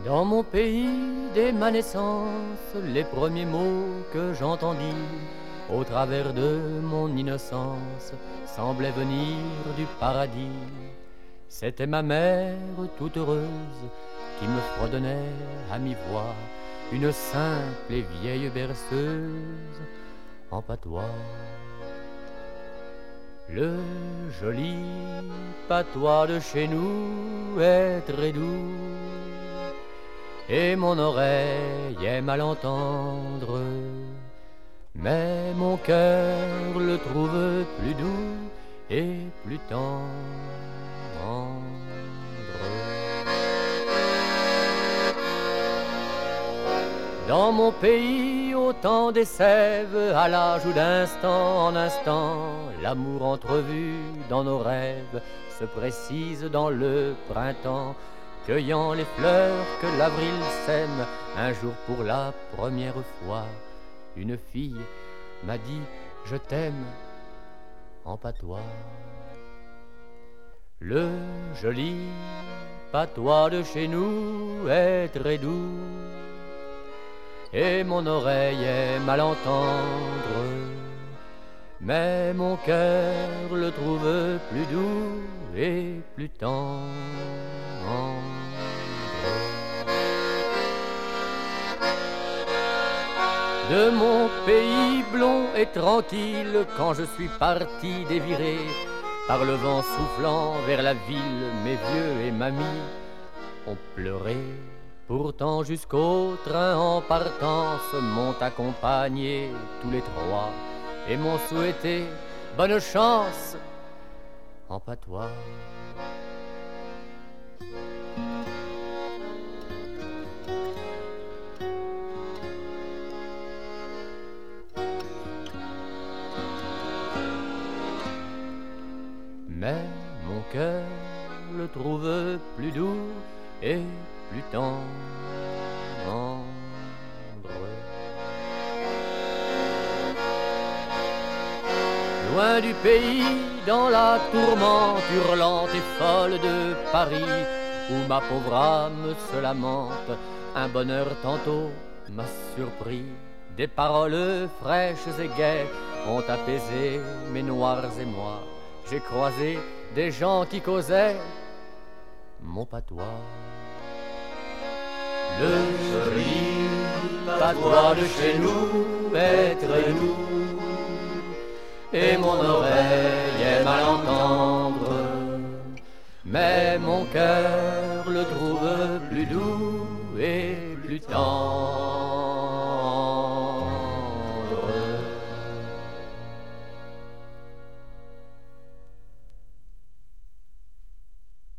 Dans mon pays, dès ma naissance, les premiers mots que j'entendis au travers de mon innocence semblaient venir du paradis. C'était ma mère toute heureuse qui me fredonnait à mi-voix une simple et vieille berceuse en patois. Le joli patois de chez nous est très doux et mon oreille aime à l'entendre, mais mon cœur le trouve plus doux et plus tendre. Dans mon pays, au temps des sèves, à l'âge où d'instant en instant, l'amour entrevu dans nos rêves se précise dans le printemps, cueillant les fleurs que l'avril sème. Un jour pour la première fois, une fille m'a dit « Je t'aime » en patois. Le joli patois de chez nous est très doux et mon oreille aime à l'entendre, mais mon cœur le trouve plus doux et plus tendre. De mon pays blond et tranquille, quand je suis parti déviré par le vent soufflant vers la ville, mes vieux et mamie ont pleuré. Pourtant jusqu'au train en partance m'ont accompagné tous les trois et m'ont souhaité bonne chance en patois. Mais mon cœur le trouve plus doux et plus tendre. Loin du pays, dans la tourmente hurlante et folle de Paris, où ma pauvre âme se lamente, un bonheur tantôt m'a surpris. Des paroles fraîches et gaies ont apaisé mes noirs émois. J'ai croisé des gens qui causaient mon patois. Le joli patois de chez nous est très doux et mon oreille aime à l'entendre, mais mon cœur le trouve plus doux et plus tendre.